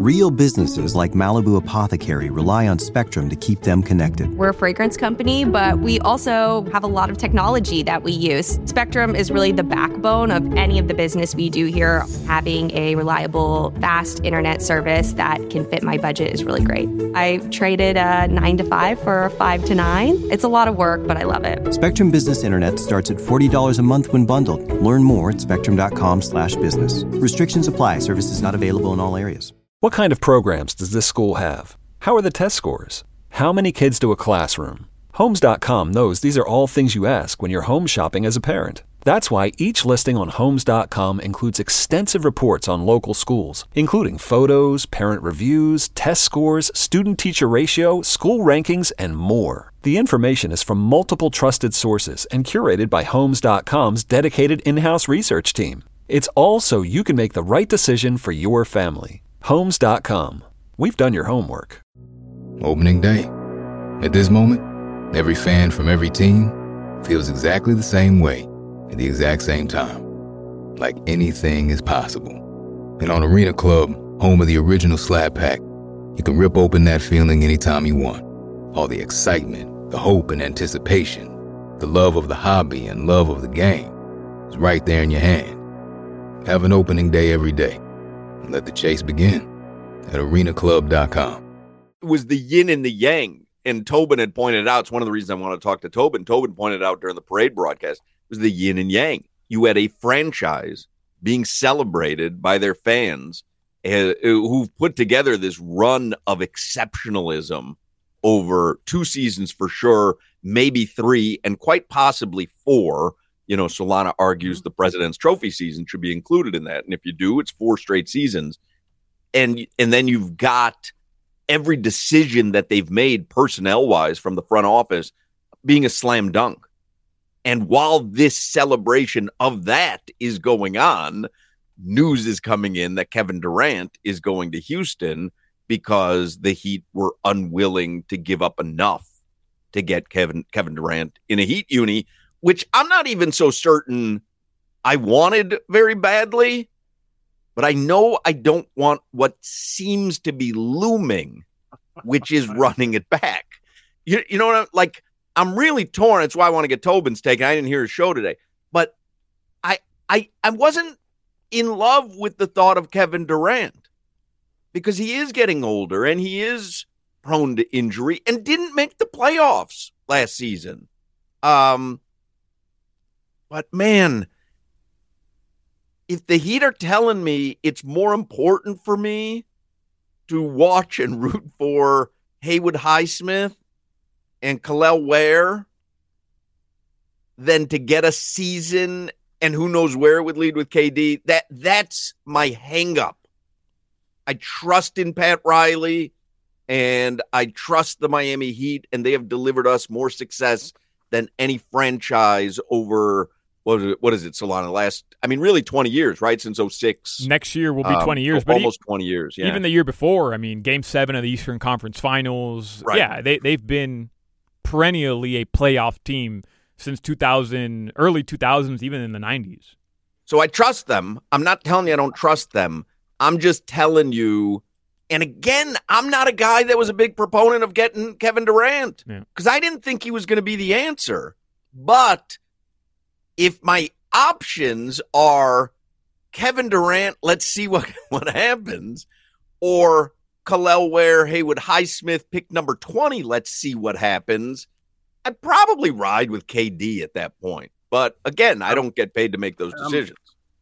Real businesses like Malibu Apothecary rely on Spectrum to keep them connected. We're a fragrance company, but we also have a lot of technology that we use. Spectrum is really the backbone of any of the business we do here. Having a reliable, fast internet service that can fit my budget is really great. I traded a 9 to 5 for a 5 to 9. It's a lot of work, but I love it. Spectrum Business Internet starts at $40 a month when bundled. Learn more at spectrum.com/business. Restrictions apply. Services not available in all areas. What kind of programs does this school have? How are the test scores? How many kids do a classroom? Homes.com knows these are all things you ask when you're home shopping as a parent. That's why each listing on Homes.com includes extensive reports on local schools, including photos, parent reviews, test scores, student-teacher ratio, school rankings, and more. The information is from multiple trusted sources and curated by Homes.com's dedicated in-house research team. It's all so you can make the right decision for your family. Homes.com. We've done your homework. Opening day. At this moment, every fan from every team feels exactly the same way at the exact same time. Like anything is possible. And on Arena Club, home of the original Slab Pack, you can rip open that feeling anytime you want. All the excitement, the hope and anticipation, the love of the hobby and love of the game is right there in your hand. Have an opening day every day. Let the chase begin at arenaclub.com. It was the yin and the yang. And Tobin had pointed out, it's one of the reasons I want to talk to Tobin. Tobin pointed out during the parade broadcast, it was the yin and yang. You had a franchise being celebrated by their fans who've put together this run of exceptionalism over 2 seasons for sure, maybe 3, and quite possibly 4. You know, Solana argues the President's Trophy season should be included in that. And if you do, it's 4 straight seasons. And then you've got every decision that they've made personnel-wise from the front office being a slam dunk. And while this celebration of that is going on, news is coming in that Kevin Durant is going to Houston because the Heat were unwilling to give up enough to get Kevin Durant in a Heat uni, which I'm not even so certain I wanted very badly, but I know I don't want what seems to be looming, which is running it back. You know what I'm really torn. That's why I want to get Tobin's take. I didn't hear his show today, but I wasn't in love with the thought of Kevin Durant because he is getting older and he is prone to injury and didn't make the playoffs last season. But, man, if the Heat are telling me it's more important for me to watch and root for Haywood Highsmith and Kel'el Ware than to get a season and who knows where it would lead with KD, that's my hang-up. I trust in Pat Riley, and I trust the Miami Heat, and they have delivered us more success than any franchise over – what is it, Solana? Really 20 years, right? Since 06. Next year will be 20 years. But almost 20 years, yeah. Even the year before, Game 7 of the Eastern Conference Finals. Right. Yeah, they've been perennially a playoff team since early 2000s, even in the 90s. So I trust them. I'm not telling you I don't trust them. I'm just telling you, and again, I'm not a guy that was a big proponent of getting Kevin Durant because I didn't think he was going to be the answer. But if my options are Kevin Durant, let's see what happens, or Kel'el Ware, Haywood Highsmith, pick number 20, let's see what happens, I'd probably ride with KD at that point. But again, I don't get paid to make those decisions.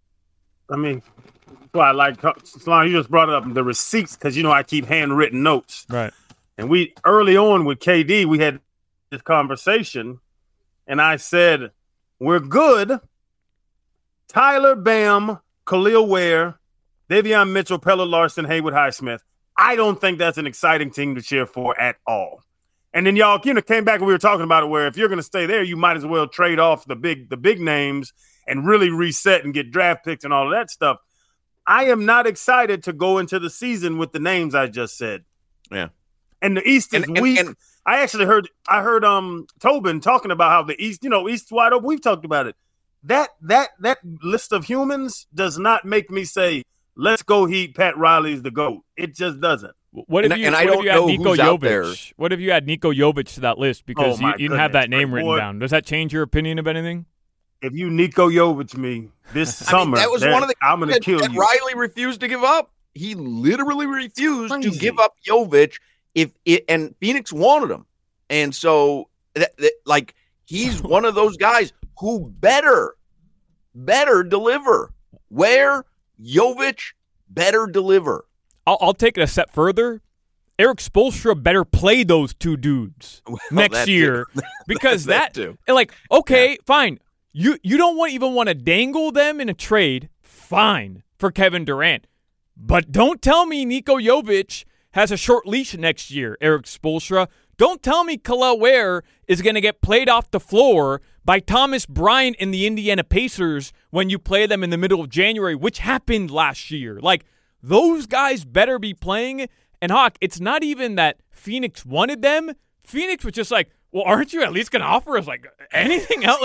Well, I like Solana, you just brought up the receipts because, I keep handwritten notes. Right. And we early on with KD, we had this conversation, and I said, we're good. Tyler Bam, Kel'el Ware, Davion Mitchell, Pella Larson, Haywood Highsmith. I don't think that's an exciting team to cheer for at all. And then y'all, came back and we were talking about it where if you're going to stay there, you might as well trade off the big names and really reset and get draft picks and all of that stuff. I am not excited to go into the season with the names I just said. Yeah. And the East is weak. I actually heard Tobin talking about how the East, East's wide open. We've talked about it. That list of humans does not make me say, let's go Heat, Pat Riley's the GOAT. It just doesn't. What if you had Niko Jovic? What if you add Niko Jovic to that list because you didn't have that name written down? Does that change your opinion of anything? If you Niko Jovic me this summer, that was one of the I'm going to kill that you. Riley refused to give up. He literally refused to give up Jovic and Phoenix wanted him. And so he's one of those guys who better deliver. Where Jovic better deliver. I'll take it a step further. Erik Spoelstra better play those two dudes next year because fine. You don't even want to dangle them in a trade, fine, for Kevin Durant. But don't tell me Niko Jovic has a short leash next year, Erik Spoelstra. Don't tell me Kel'el Ware is going to get played off the floor by Thomas Bryant and the Indiana Pacers when you play them in the middle of January, which happened last year. Those guys better be playing. And Hawk, it's not even that Phoenix wanted them. Phoenix was just well, aren't you at least going to offer us anything else?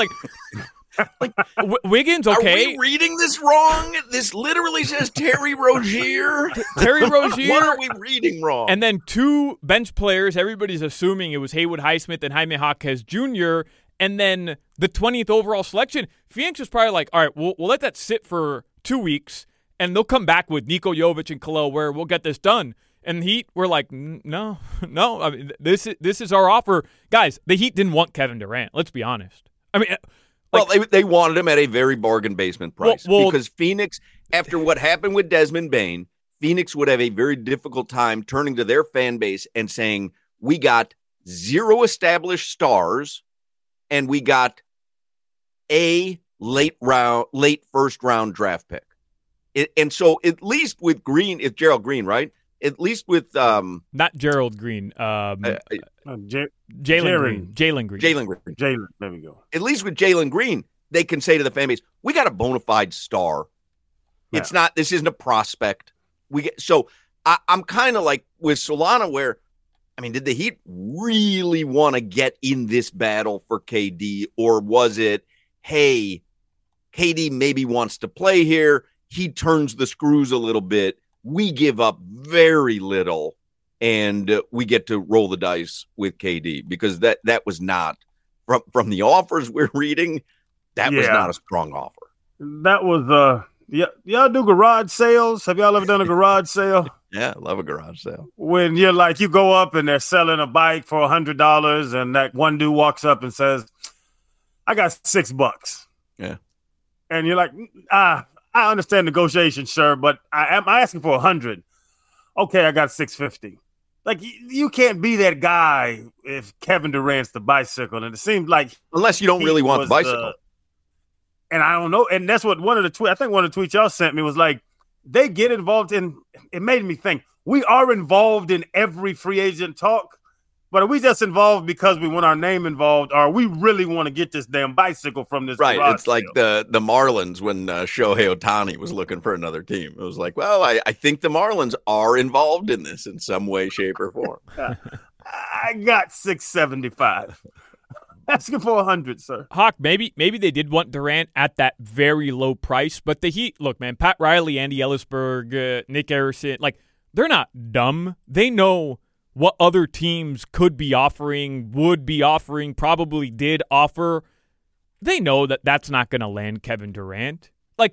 Wiggins, okay. Are we reading this wrong? This literally says Terry Rozier. Terry Rozier. What are we reading wrong? And then two bench players. Everybody's assuming it was Haywood Highsmith and Jaime Jaquez Jr. And then the 20th overall selection. Phoenix was probably all right, we'll let that sit for 2 weeks, and they'll come back with Niko Jovic and Kel'el Ware. We'll get this done. And the Heat were no. I mean, this is our offer. Guys, the Heat didn't want Kevin Durant. Let's be honest. I mean, they wanted him at a very bargain basement price because Phoenix, after what happened with Desmond Bane, Phoenix would have a very difficult time turning to their fan base and saying, we got 0 established stars and we got a late first round draft pick. And so at least with Green, it's Gerald Green, right? At least with not Gerald Green, Jalen Green. Jalen, there we go. At least with Jalen Green, they can say to the fan base, "We got a bona fide star. Yeah. This isn't a prospect." I'm kind of like with Solana, where did the Heat really want to get in this battle for KD, or was it, hey, KD maybe wants to play here, he turns the screws a little bit. We give up very little, and we get to roll the dice with KD because that was not from the offers we're reading. That was not a strong offer. That was y'all do garage sales? Have y'all ever done a garage sale? Yeah, I love a garage sale. When you're you go up and they're selling a bike for $100, and that one dude walks up and says, "I got $6." Yeah, and you're like, I understand negotiation, sure, but I'm asking for $100. Okay, I got $650. You can't be that guy if Kevin Durant's the bicycle, and it seems like unless you don't really want the bicycle. And I don't know, and that's what one of the tweets y'all sent me was they get involved in. It made me think we are involved in every free agent talk. But are we just involved because we want our name involved, or we really want to get this damn bicycle from this? Right. It's like the Marlins when Shohei Ohtani was looking for another team. It was I think the Marlins are involved in this in some way, shape, or form. I got $675. Asking for $100, sir. Hawk, maybe they did want Durant at that very low price, but the Heat, look, man, Pat Riley, Andy Ellisberg, Nick Harrison, they're not dumb. They know what other teams could be offering, would be offering, probably did offer. They know that that's not going to land Kevin Durant.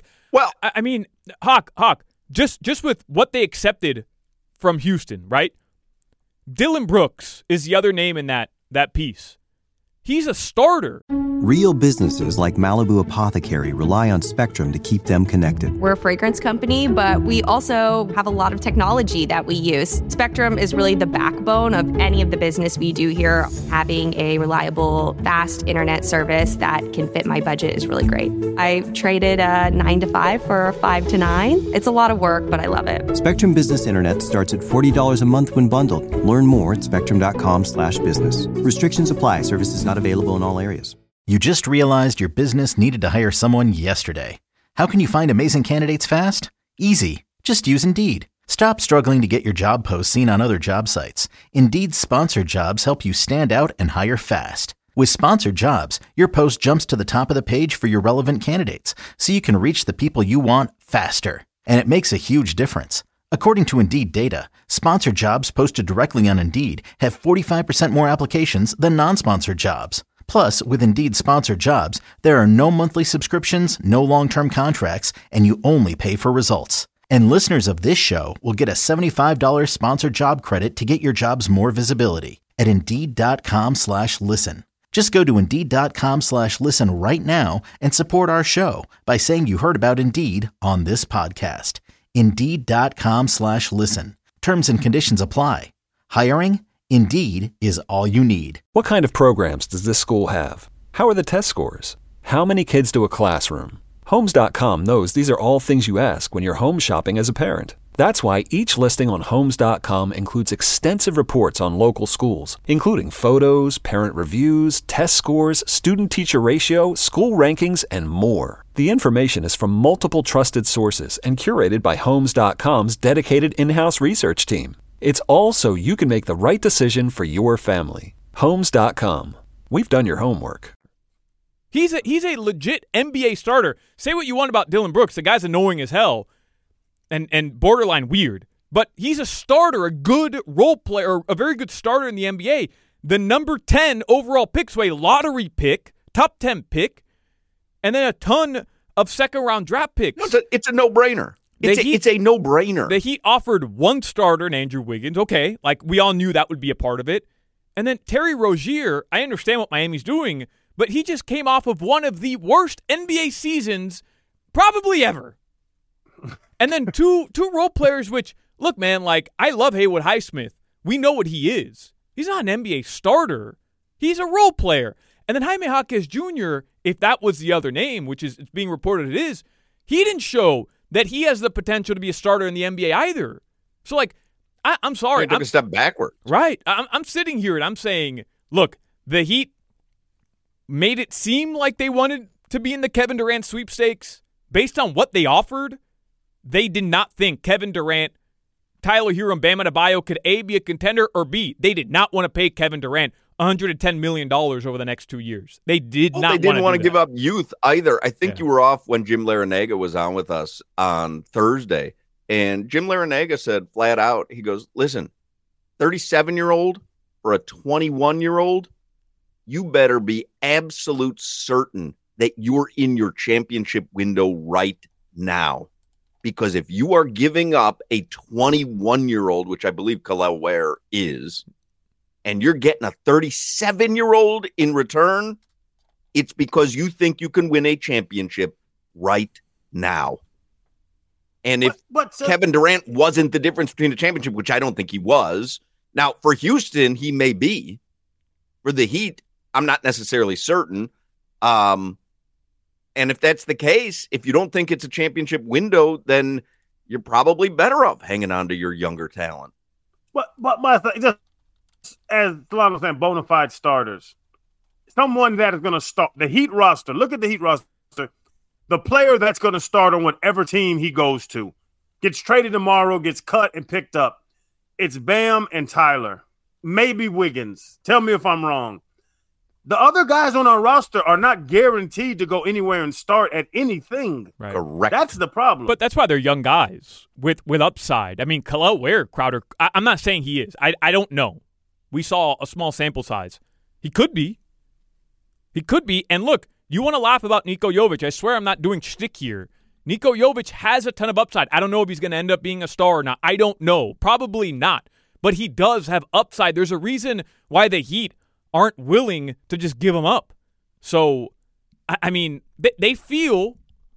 Hawk, just with what they accepted from Houston, right? Dillon Brooks is the other name in that piece. He's a starter. Real businesses like Malibu Apothecary rely on Spectrum to keep them connected. We're a fragrance company, but we also have a lot of technology that we use. Spectrum is really the backbone of any of the business we do here. Having a reliable, fast internet service that can fit my budget is really great. I traded a 9 to 5 for a 5 to 9. It's a lot of work, but I love it. Spectrum Business Internet starts at $40 a month when bundled. Learn more at spectrum.com/business. Restrictions apply. Services not available in all areas. You just realized your business needed to hire someone yesterday. How can you find amazing candidates fast? Easy. Just use Indeed. Stop struggling to get your job posts seen on other job sites. Indeed's sponsored jobs help you stand out and hire fast. With sponsored jobs, your post jumps to the top of the page for your relevant candidates, so you can reach the people you want faster. And it makes a huge difference. According to Indeed data, sponsored jobs posted directly on Indeed have 45% more applications than non-sponsored jobs. Plus, with Indeed sponsored jobs, there are no monthly subscriptions, no long-term contracts, and you only pay for results. And listeners of this show will get a $75 sponsored job credit to get your jobs more visibility at Indeed.com/listen. Just go to Indeed.com/listen right now and support our show by saying you heard about Indeed on this podcast. Indeed.com/listen. Terms and conditions apply. Hiring? Indeed is all you need. What kind of programs does this school have? How are the test scores? How many kids do a classroom? Homes.com knows these are all things you ask when you're home shopping as a parent. That's why each listing on Homes.com includes extensive reports on local schools, including photos, parent reviews, test scores, student-teacher ratio, school rankings, and more. The information is from multiple trusted sources and curated by Homes.com's dedicated in-house research team. It's all so you can make the right decision for your family. Homes.com. We've done your homework. He's a legit NBA starter. Say what you want about Dylan Brooks. The guy's annoying as hell and borderline weird. But he's a starter, a good role player, a very good starter in the NBA. The number 10 overall pick, so a lottery pick, top 10 pick, and then a ton of second-round draft picks. No, it's a no-brainer. It's a no-brainer. The Heat offered one starter in Andrew Wiggins. Okay, like we all knew that would be a part of it. And then Terry Rozier, I understand what Miami's doing, but he just came off of one of the worst NBA seasons probably ever. And then two role players, which, look, man, like I love Haywood Highsmith. We know what he is. He's not an NBA starter. He's a role player. And then Jaime Jaquez Jr., if that was the other name, which is it's being reported it is, he didn't show that he has the potential to be a starter in the NBA either. So, like, I'm sorry. He took a step backwards. Right. I'm sitting here and I'm saying, look, the Heat made it seem like they wanted to be in the Kevin Durant sweepstakes. Based on what they offered, they did not think Kevin Durant, Tyler Hero, and Bam Adebayo could A, be a contender, or B, they did not want to pay Kevin Durant $110 million over the next 2 years. They did not. They didn't want to give up youth either. I think you were off when Jim Larinaga was on with us on Thursday. And Jim Larinaga said flat out, he goes, listen, 37-year-old or a 21-year-old, you better be absolute certain that you're in your championship window right now. Because if you are giving up a 21-year-old, which I believe Kel'el Ware is, and you're getting a 37-year-old in return, it's because you think you can win a championship right now. And if Kevin Durant wasn't the difference between a championship, which I don't think he was, now for Houston, he may be. For the Heat, I'm not necessarily certain. And if that's the case, if you don't think it's a championship window, then you're probably better off hanging on to your younger talent. But my thing, just as Solano was saying, bona fide starters, someone that is going to start the Heat roster. Look at the Heat roster. The player that's going to start on whatever team he goes to gets traded tomorrow, gets cut and picked up. It's Bam and Tyler, maybe Wiggins. Tell me if I'm wrong. The other guys on our roster are not guaranteed to go anywhere and start at anything. Right. Correct. That's the problem. But that's why they're young guys with upside. I mean, Kel'el Ware, Crowder, I'm not saying he is. I don't know. We saw a small sample size. He could be. He could be. And look, you want to laugh about Niko Jovic. I swear I'm not doing shtick here. Niko Jovic has a ton of upside. I don't know if he's going to end up being a star or not. I don't know. Probably not. But he does have upside. There's a reason why the Heat aren't willing to just give him up. So, I mean, they feel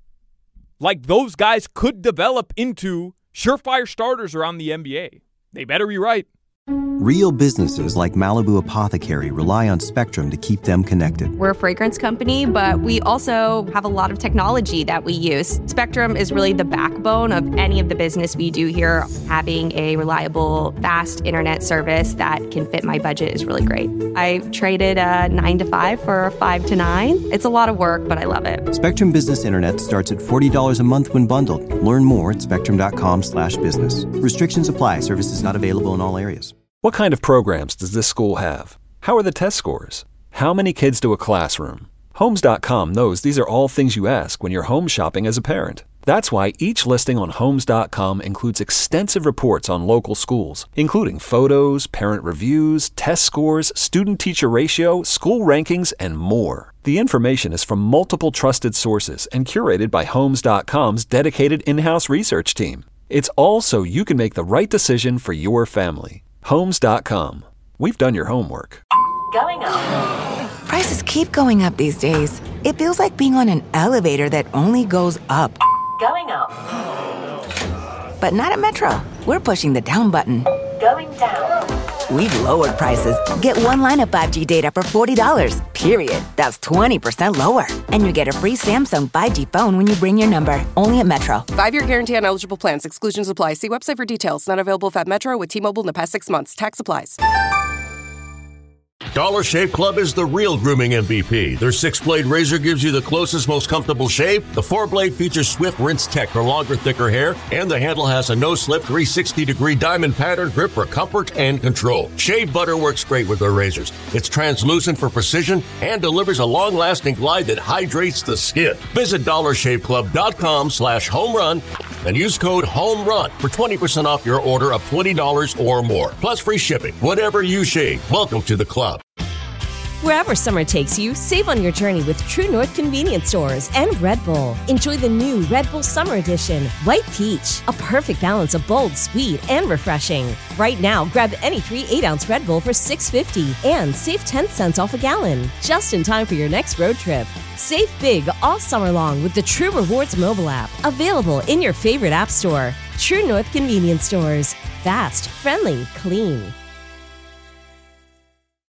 like those guys could develop into surefire starters around the NBA. They better be right. Real businesses like Malibu Apothecary rely on Spectrum to keep them connected. We're a fragrance company, but we also have a lot of technology that we use. Spectrum is really the backbone of any of the business we do here. Having a reliable, fast internet service that can fit my budget is really great. I traded a 9 to 5 for a 5 to 9. It's a lot of work, but I love it. Spectrum Business Internet starts at $40 a month when bundled. Learn more at spectrum.com/business. Restrictions apply. Services not available in all areas. What kind of programs does this school have? How are the test scores? How many kids do a classroom? Homes.com knows these are all things you ask when you're home shopping as a parent. That's why each listing on Homes.com includes extensive reports on local schools, including photos, parent reviews, test scores, student-teacher ratio, school rankings, and more. The information is from multiple trusted sources and curated by Homes.com's dedicated in-house research team. It's all so you can make the right decision for your family. Homes.com. We've done your homework. Going up. Prices keep going up these days. It feels like being on an elevator that only goes up. Going up. But not at Metro. We're pushing the down button. Going down. We've lowered prices. Get one line of 5G data for $40, period. That's 20% lower. And you get a free Samsung 5G phone when you bring your number. Only at Metro. 5-year guarantee on eligible plans. Exclusions apply. See website for details. Not available at Metro with T-Mobile in the past 6 months. Tax applies. Dollar Shave Club is the real grooming MVP. Their 6-blade razor gives you the closest, most comfortable shave. The 4-blade features swift rinse tech for longer, thicker hair. And the handle has a no-slip 360-degree diamond pattern grip for comfort and control. Shave butter works great with their razors. It's translucent for precision and delivers a long-lasting glide that hydrates the skin. Visit dollarshaveclub.com/homerun and use code HOMERUN for 20% off your order of $20 or more. Plus free shipping. Whatever you shave, welcome to the club. Wherever summer takes you, save on your journey with True North Convenience Stores and Red Bull. Enjoy the new Red Bull Summer Edition, White Peach, a perfect balance of bold, sweet, and refreshing. Right now, grab any 3 8-ounce Red Bull for $6.50 and save 10 cents off a gallon, just in time for your next road trip. Save big all summer long with the True Rewards mobile app, available in your favorite app store. True North Convenience Stores. Fast, friendly, clean.